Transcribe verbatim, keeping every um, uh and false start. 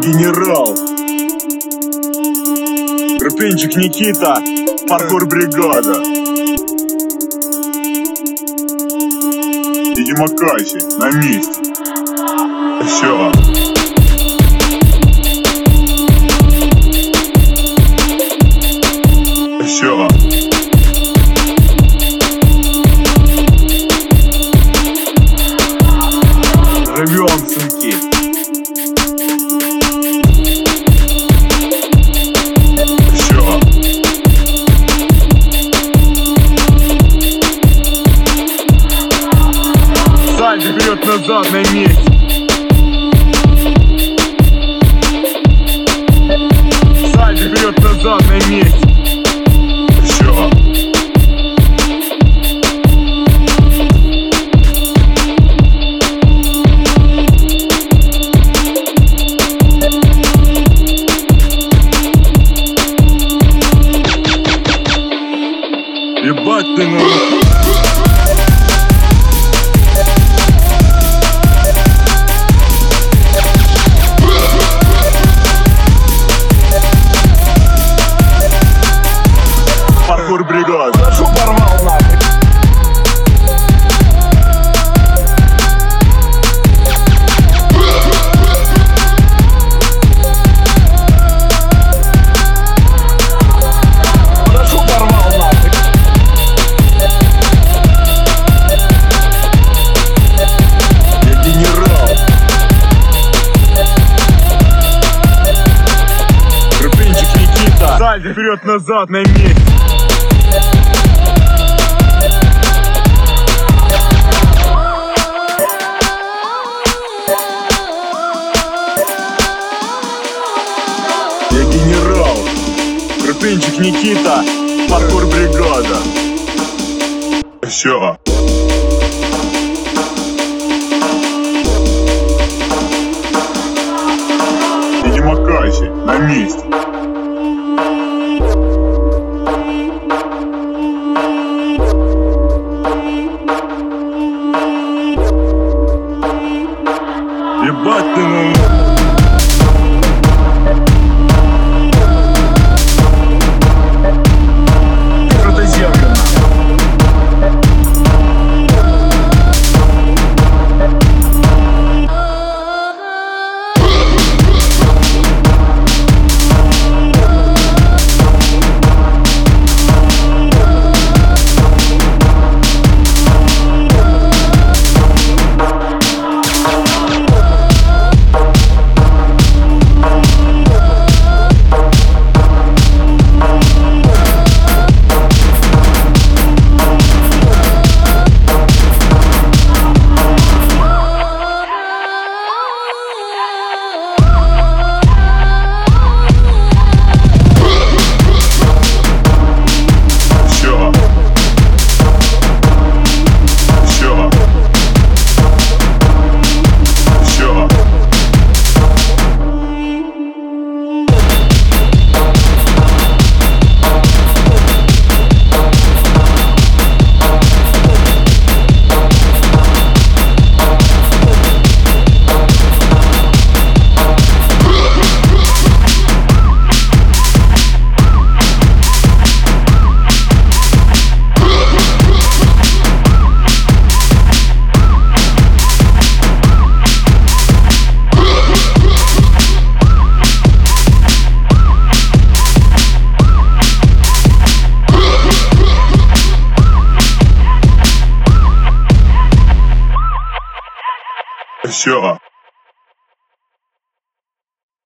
генерал. Крупинчик Никита, паркур бригада. И Ямакаси на месте. Все. Все. Живем, сынки. Все. Сальто вперед-назад на месте. Сальто вперед-назад на месте. Все. Ебать ты ну. Паркур бригада. Хорошо порвал нахуй. Хорошо порвал нахуй. Я генерал. Крупинчик Никита. Сальто вперед-назад на месте. Я генерал. Крупинчик Никита, паркур бригада. Все. И Ямакаси на месте. Ебать ты ну. Все.